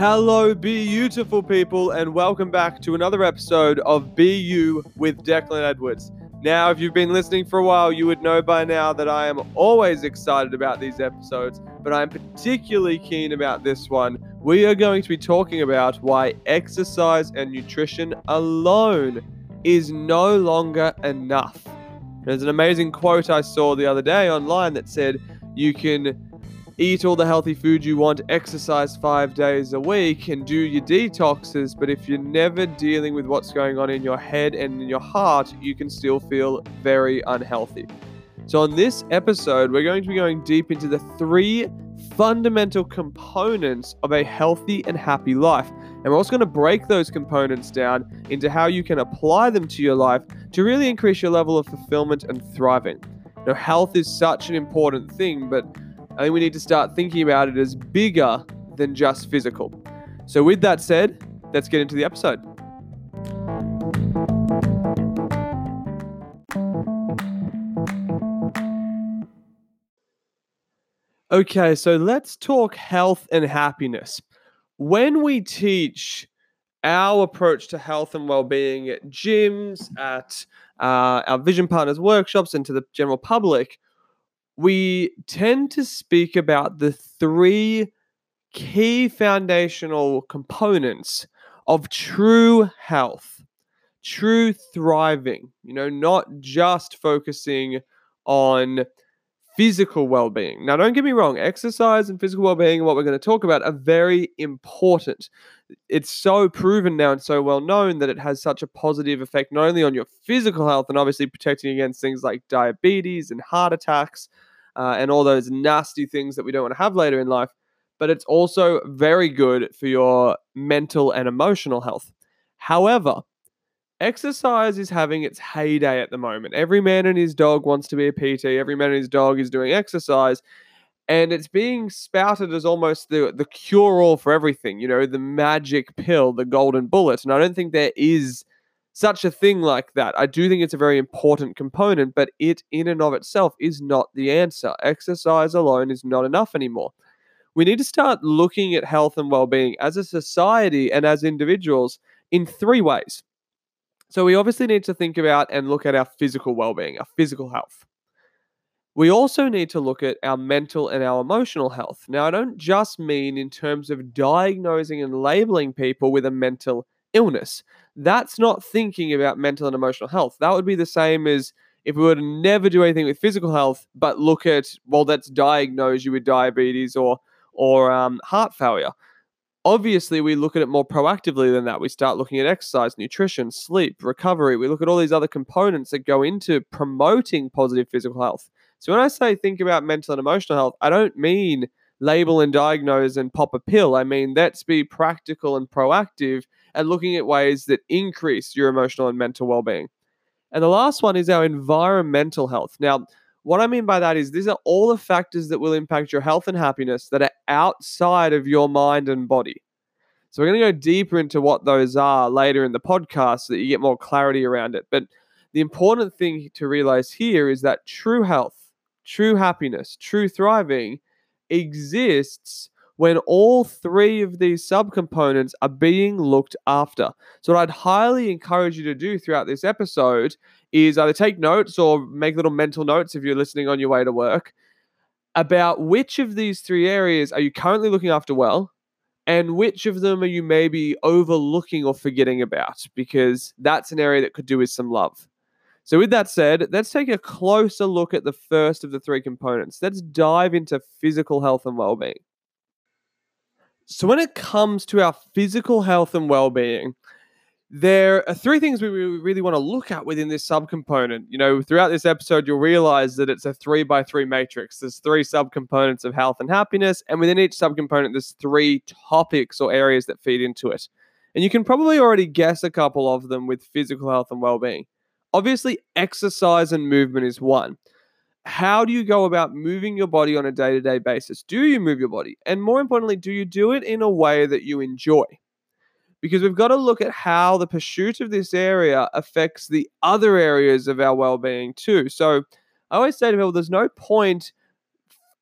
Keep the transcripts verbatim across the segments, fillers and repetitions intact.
Hello, beautiful people, and welcome back to another episode of Be You with Declan Edwards. Now, if you've been listening for a while, you would know by now that I am always excited about these episodes, but I'm particularly keen about this one. We are going to be talking about why exercise and nutrition alone is no longer enough. There's an amazing quote I saw the other day online that said, you can eat all the healthy food you want, exercise five days a week, and do your detoxes, but if you're never dealing with what's going on in your head and in your heart, you can still feel very unhealthy. So on this episode, we're going to be going deep into the three fundamental components of a healthy and happy life. And we're also going to break those components down into how you can apply them to your life to really increase your level of fulfillment and thriving. Now, health is such an important thing, but I think we need to start thinking about it as bigger than just physical. So with that said, let's get into the episode. Okay, so let's talk health and happiness. When we teach our approach to health and well-being at gyms, at uh, our Vision Partners workshops, and to the general public, we tend to speak about the three key foundational components of true health, true thriving, you know, not just focusing on physical well-being. Now, don't get me wrong, exercise and physical well-being and what we're going to talk about are very important. It's so proven now and so well known that it has such a positive effect not only on your physical health and obviously protecting against things like diabetes and heart attacks uh, and all those nasty things that we don't want to have later in life, but it's also very good for your mental and emotional health. However, exercise is having its heyday at the moment. Every man and his dog wants to be a P T. Every man and his dog is doing exercise. And it's being spouted as almost the, the cure-all for everything, you know, the magic pill, the golden bullet. And I don't think there is such a thing like that. I do think it's a very important component, but it in and of itself is not the answer. Exercise alone is not enough anymore. We need to start looking at health and well-being as a society and as individuals in three ways. So we obviously need to think about and look at our physical well-being, our physical health. We also need to look at our mental and our emotional health. Now, I don't just mean in terms of diagnosing and labeling people with a mental illness. That's not thinking about mental and emotional health. That would be the same as if we were to never do anything with physical health, but look at, well, let's diagnose you with diabetes or, or um, heart failure. Obviously, we look at it more proactively than that. We start looking at exercise, nutrition, sleep, recovery. We look at all these other components that go into promoting positive physical health. So when I say think about mental and emotional health, I don't mean label and diagnose and pop a pill. I mean, let's be practical and proactive at looking at ways that increase your emotional and mental well-being. And the last one is our environmental health. Now, what I mean by that is these are all the factors that will impact your health and happiness that are outside of your mind and body. So we're going to go deeper into what those are later in the podcast so that you get more clarity around it. But the important thing to realize here is that true health, true happiness, true thriving exists when all three of these subcomponents are being looked after. So what I'd highly encourage you to do throughout this episode is either take notes or make little mental notes if you're listening on your way to work about which of these three areas are you currently looking after well, and which of them are you maybe overlooking or forgetting about, because that's an area that could do with some love. So with that said, let's take a closer look at the first of the three components. Let's dive into physical health and well-being. So when it comes to our physical health and well-being, there are three things we really want to look at within this subcomponent. You know, throughout this episode, you'll realize that it's a three by three matrix. There's three subcomponents of health and happiness, and within each subcomponent, there's three topics or areas that feed into it. And you can probably already guess a couple of them with physical health and well-being. Obviously, exercise and movement is one. How do you go about moving your body on a day-to-day basis? Do you move your body? And more importantly, do you do it in a way that you enjoy? Because we've got to look at how the pursuit of this area affects the other areas of our well-being too. So I always say to people, there's no point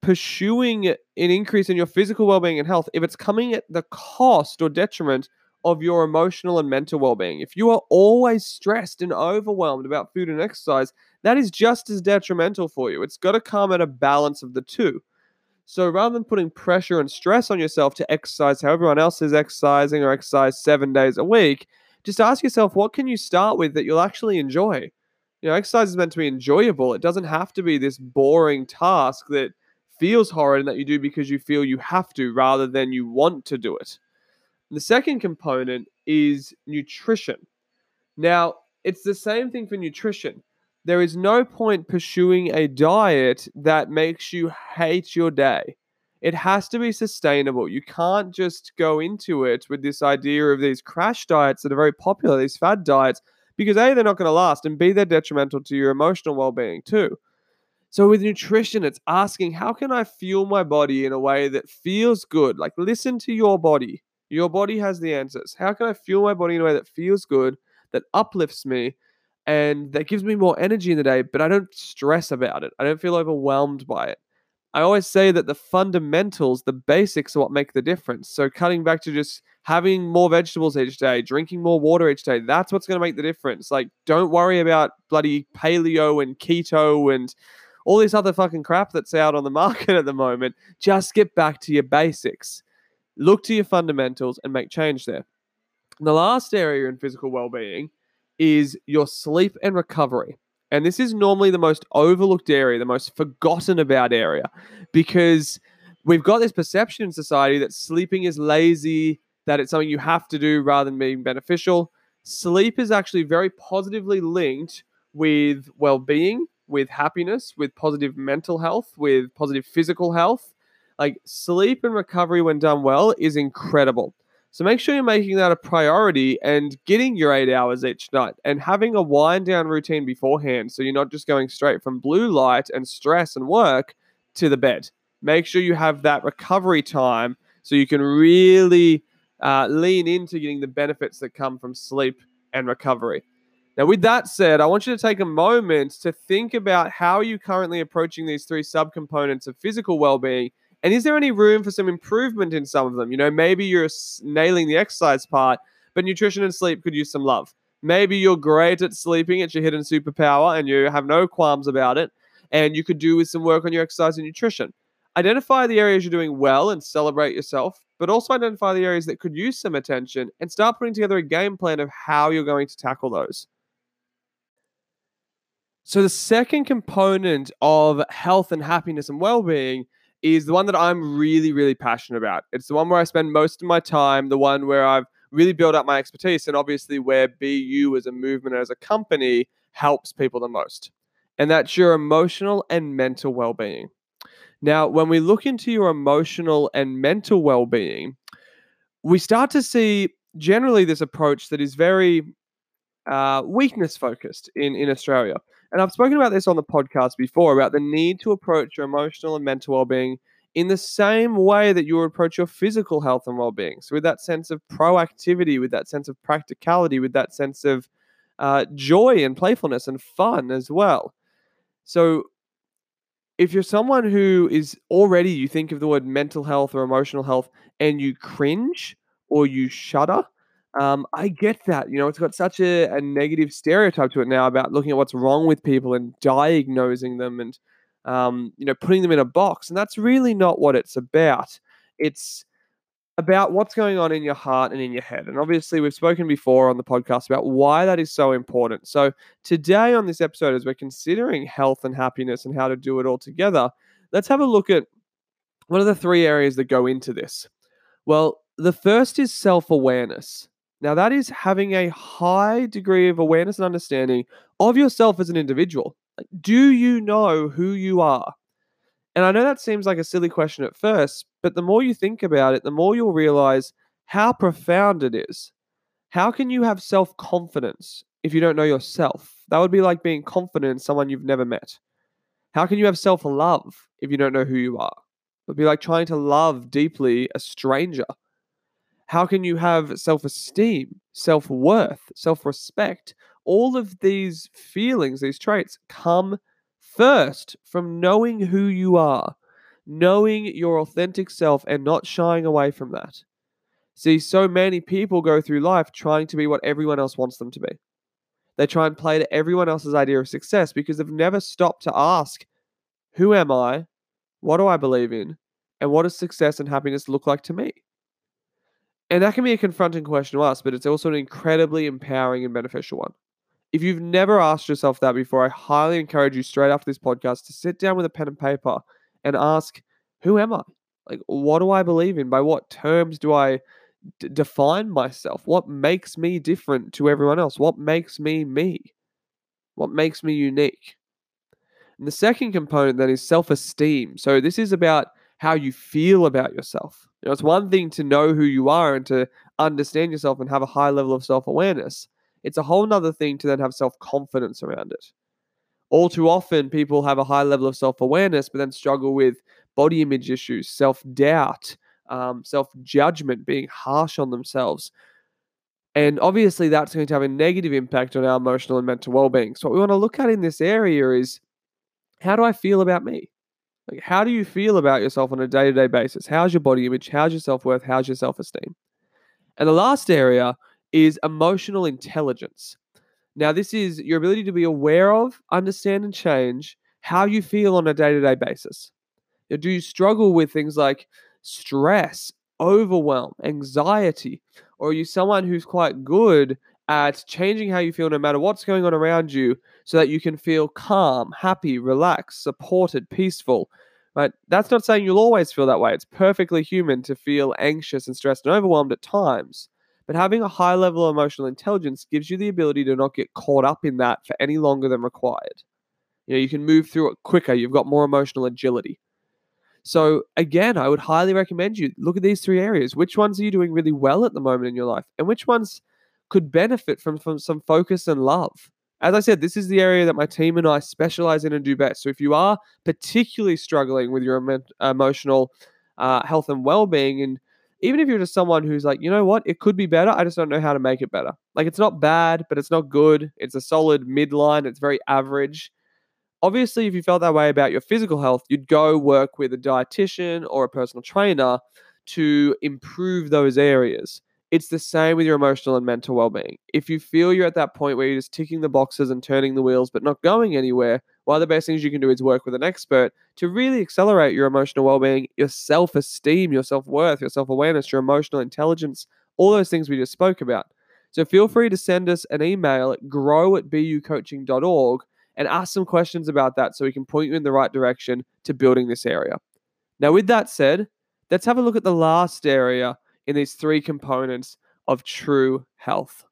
pursuing an increase in your physical well-being and health, if it's coming at the cost or detriment of your emotional and mental well-being, if you are always stressed and overwhelmed about food and exercise, that is just as detrimental for you. It's got to come at a balance of the two. So rather than putting pressure and stress on yourself to exercise how everyone else is exercising or exercise seven days a week, just ask yourself, what can you start with that you'll actually enjoy? You know, exercise is meant to be enjoyable. It doesn't have to be this boring task that feels horrid and that you do because you feel you have to rather than you want to do it. The second component is nutrition. Now, it's the same thing for nutrition. There is no point pursuing a diet that makes you hate your day. It has to be sustainable. You can't just go into it with this idea of these crash diets that are very popular, these fad diets, because A, they're not going to last, and B, they're detrimental to your emotional well-being too. So with nutrition, it's asking, how can I fuel my body in a way that feels good? Like, listen to your body. Your body has the answers. How can I fuel my body in a way that feels good, that uplifts me, and that gives me more energy in the day, but I don't stress about it. I don't feel overwhelmed by it. I always say that the fundamentals, the basics are what make the difference. So cutting back to just having more vegetables each day, drinking more water each day, that's what's going to make the difference. Like, don't worry about bloody paleo and keto and all this other fucking crap that's out on the market at the moment. Just get back to your basics. Look to your fundamentals and make change there. And the last area in physical well-being is your sleep and recovery. And this is normally the most overlooked area, the most forgotten about area, because we've got this perception in society that sleeping is lazy, that it's something you have to do rather than being beneficial. Sleep is actually very positively linked with well-being, with happiness, with positive mental health, with positive physical health. Like, sleep and recovery when done well is incredible. So make sure you're making that a priority and getting your eight hours each night and having a wind down routine beforehand, so you're not just going straight from blue light and stress and work to the bed. Make sure you have that recovery time so you can really uh, lean into getting the benefits that come from sleep and recovery. Now, with that said, I want you to take a moment to think about how you're currently approaching these three subcomponents of physical well-being. And is there any room for some improvement in some of them? You know, maybe you're nailing the exercise part, but nutrition and sleep could use some love. Maybe you're great at sleeping, it's your hidden superpower, and you have no qualms about it, and you could do with some work on your exercise and nutrition. Identify the areas you're doing well and celebrate yourself, but also identify the areas that could use some attention and start putting together a game plan of how you're going to tackle those. So the second component of health and happiness and well-being is the one that I'm really, really passionate about. It's the one where I spend most of my time, the one where I've really built up my expertise, and obviously where B U as a movement, as a company, helps people the most. And that's your emotional and mental well-being. Now, when we look into your emotional and mental well-being, we start to see generally this approach that is very uh, weakness focused in, in Australia. And I've spoken about this on the podcast before about the need to approach your emotional and mental well-being in the same way that you would approach your physical health and well-being. So with that sense of proactivity, with that sense of practicality, with that sense of uh, joy and playfulness and fun as well. So if you're someone who is already, you think of the word mental health or emotional health and you cringe or you shudder, um, I get that. You know, it's got such a, a negative stereotype to it now about looking at what's wrong with people and diagnosing them and, um, you know, putting them in a box. And that's really not what it's about. It's about what's going on in your heart and in your head. And obviously, we've spoken before on the podcast about why that is so important. So today on this episode, as we're considering health and happiness and how to do it all together, let's have a look at what are the three areas that go into this. Well, the first is self-awareness. Now, that is having a high degree of awareness and understanding of yourself as an individual. Like, do you know who you are? And I know that seems like a silly question at first, but the more you think about it, the more you'll realize how profound it is. How can you have self-confidence if you don't know yourself? That would be like being confident in someone you've never met. How can you have self-love if you don't know who you are? It would be like trying to love deeply a stranger. How can you have self-esteem, self-worth, self-respect? All of these feelings, these traits come first from knowing who you are. knowing your authentic self and not shying away from that. See, so many people go through life trying to be what everyone else wants them to be. They try and play to everyone else's idea of success because they've never stopped to ask, who am I? What do I believe in? And what does success and happiness look like to me? And that can be a confronting question to ask, but it's also an incredibly empowering and beneficial one. If you've never asked yourself that before, I highly encourage you straight after this podcast to sit down with a pen and paper and ask, who am I? Like, what do I believe in? By what terms do I d- define myself? What makes me different to everyone else? What makes me me? What makes me unique? And the second component then is self-esteem. So this is about how you feel about yourself. You know, it's one thing to know who you are and to understand yourself and have a high level of self-awareness. It's a whole nother thing to then have self-confidence around it. All too often, people have a high level of self-awareness, but then struggle with body image issues, self-doubt, um, self-judgment, being harsh on themselves. And obviously, that's going to have a negative impact on our emotional and mental well-being. So what we want to look at in this area is, how do I feel about me? Like, how do you feel about yourself on a day-to-day basis? How's your body image? How's your self-worth? How's your self-esteem? And the last area is emotional intelligence. Now, this is your ability to be aware of, understand, and change how you feel on a day-to-day basis. Now, do you struggle with things like stress, overwhelm, anxiety, or are you someone who's quite good at changing how you feel no matter what's going on around you so that you can feel calm, happy, relaxed, supported, peaceful? Right? That's not saying you'll always feel that way. It's perfectly human to feel anxious and stressed and overwhelmed at times. But having a high level of emotional intelligence gives you the ability to not get caught up in that for any longer than required. You know, you can move through it quicker. You've got more emotional agility. So again, I would highly recommend you look at these three areas. Which ones are you doing really well at the moment in your life? And which ones could benefit from, from some focus and love? As I said, this is the area that my team and I specialize in and do best. So if you are particularly struggling with your emo- emotional uh, health and well-being, and even if you're just someone who's like, you know what, it could be better, I just don't know how to make it better. Like, it's not bad, but it's not good. It's a solid midline. It's very average. Obviously, if you felt that way about your physical health, you'd go work with a dietitian or a personal trainer to improve those areas. It's the same with your emotional and mental well-being. If you feel you're at that point where you're just ticking the boxes and turning the wheels but not going anywhere, one of the best things you can do is work with an expert to really accelerate your emotional well-being, your self-esteem, your self-worth, your self-awareness, your emotional intelligence, all those things we just spoke about. So feel free to send us an email at grow at b u coaching dot org and ask some questions about that so we can point you in the right direction to building this area. Now, with that said, let's have a look at the last area in these three components of true health.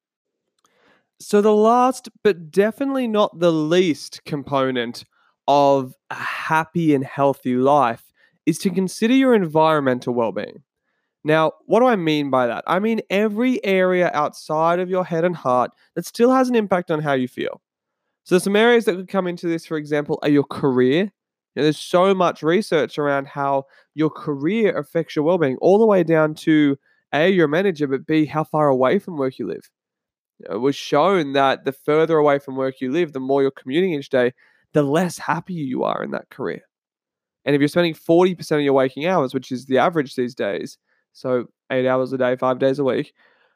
So the last, but definitely not the least component of a happy and healthy life is to consider your environmental well-being. Now, what do I mean by that? I mean every area outside of your head and heart that still has an impact on how you feel. So some areas that could come into this, for example, are your career. You know, there's so much research around how your career affects your well-being, all the way down to A, your manager, but B, how far away from work you live. You know, it was shown that the further away from work you live, the more you're commuting each day, the less happy you are in that career. And if you're spending forty percent of your waking hours, which is the average these days, so eight hours a day, five days a week,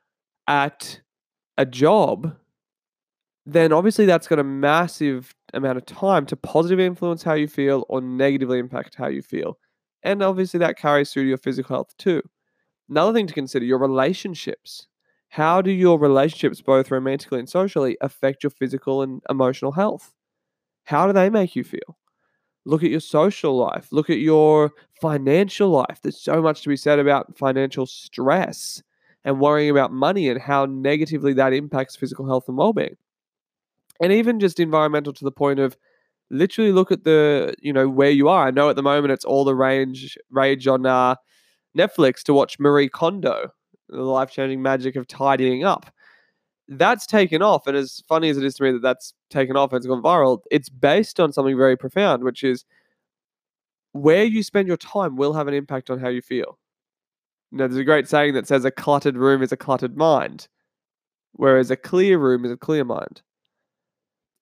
at a job, then obviously that's got a massive amount of time to positively influence how you feel or negatively impact how you feel. And obviously that carries through to your physical health too. Another thing to consider, your relationships. How do your relationships, both romantically and socially, affect your physical and emotional health? How do they make you feel? Look at your social life. Look at your financial life. There's so much to be said about financial stress and worrying about money and how negatively that impacts physical health and well-being. And even just environmental to the point of literally look at the, you know, where you are. I know at the moment it's all the range rage on uh, Netflix to watch Marie Kondo, the life-changing magic of tidying up. That's taken off, and as funny as it is to me that that's taken off and it's gone viral, it's based on something very profound, which is where you spend your time will have an impact on how you feel. You know, there's a great saying that says a cluttered room is a cluttered mind, whereas a clear room is a clear mind.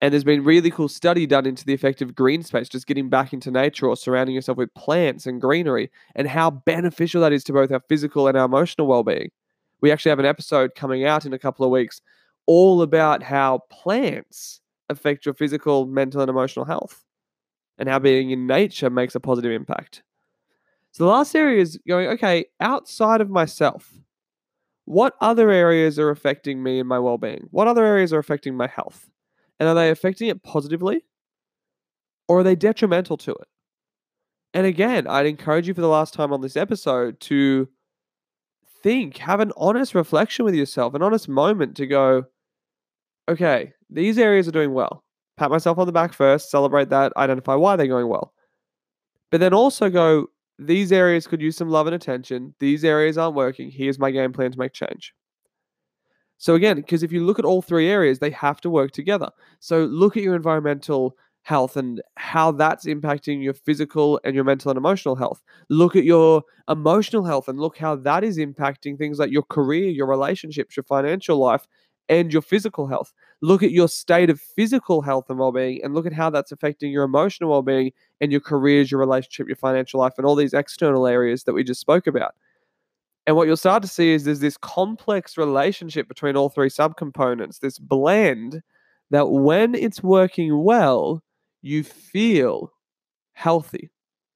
And there's been really cool study done into the effect of green space, just getting back into nature or surrounding yourself with plants and greenery, and how beneficial that is to both our physical and our emotional well-being. We actually have an episode coming out in a couple of weeks all about how plants affect your physical, mental, and emotional health, and how being in nature makes a positive impact. So the last area is going, okay, outside of myself, what other areas are affecting me and my well-being? What other areas are affecting my health? And are they affecting it positively, or are they detrimental to it? And again, I'd encourage you for the last time on this episode to think, have an honest reflection with yourself, an honest moment to go, okay, these areas are doing well. Pat myself on the back first, celebrate that, identify why they're going well. But then also go, these areas could use some love and attention. These areas aren't working. Here's my game plan to make change. So again, because if you look at all three areas, they have to work together. So look at your environmental health and how that's impacting your physical and your mental and emotional health. Look at your emotional health and look how that is impacting things like your career, your relationships, your financial life, and your physical health. Look at your state of physical health and well-being and look at how that's affecting your emotional well-being and your careers, your relationship, your financial life, and all these external areas that we just spoke about. And what you'll start to see is there's this complex relationship between all three subcomponents, this blend that when it's working well, you feel healthy.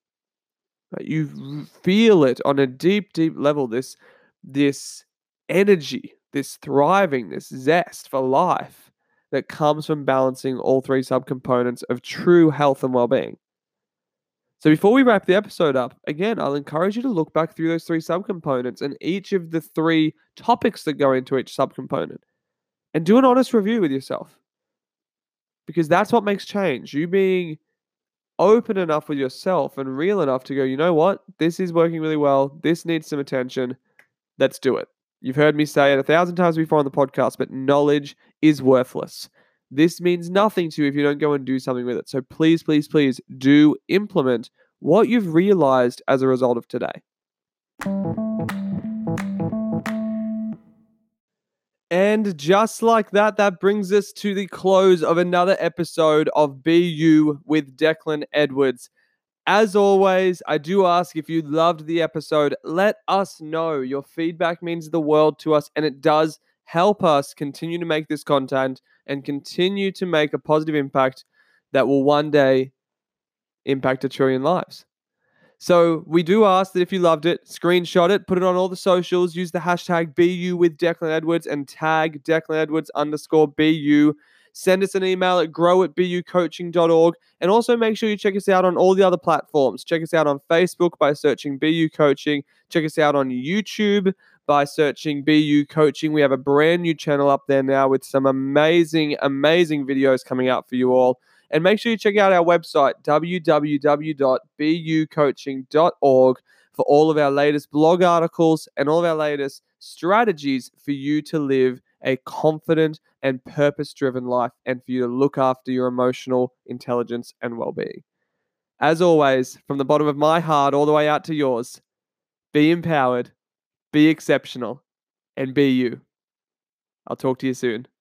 You feel it on a deep, deep level, this, this energy, this thriving, this zest for life that comes from balancing all three subcomponents of true health and well-being. So before we wrap the episode up, again, I'll encourage you to look back through those three subcomponents and each of the three topics that go into each subcomponent and do an honest review with yourself. Because that's what makes change. You being open enough with yourself and real enough to go, you know what? This is working really well. This needs some attention. Let's do it. You've heard me say it a thousand times before on the podcast, but knowledge is worthless. This means nothing to you if you don't go and do something with it. So please, please, please do implement what you've realized as a result of today. And just like that, that brings us to the close of another episode of Be You with Declan Edwards. As always, I do ask if you loved the episode, let us know. Your feedback means the world to us, and it does help us continue to make this content and continue to make a positive impact that will one day impact a trillion lives. So we do ask that if you loved it, screenshot it, put it on all the socials, use the hashtag B U with Declan Edwards and tag Declan Edwards underscore B U. Send us an email at grow at b u coaching dot org. And also make sure you check us out on all the other platforms. Check us out on Facebook by searching B U Coaching. Check us out on YouTube by searching B U Coaching. We have a brand new channel up there now with some amazing, amazing videos coming out for you all. And make sure you check out our website, w w w dot b u coaching dot org, for all of our latest blog articles and all of our latest strategies for you to live a confident and purpose-driven life and for you to look after your emotional intelligence and well-being. As always, from the bottom of my heart all the way out to yours, be empowered, be exceptional, and be you. I'll talk to you soon.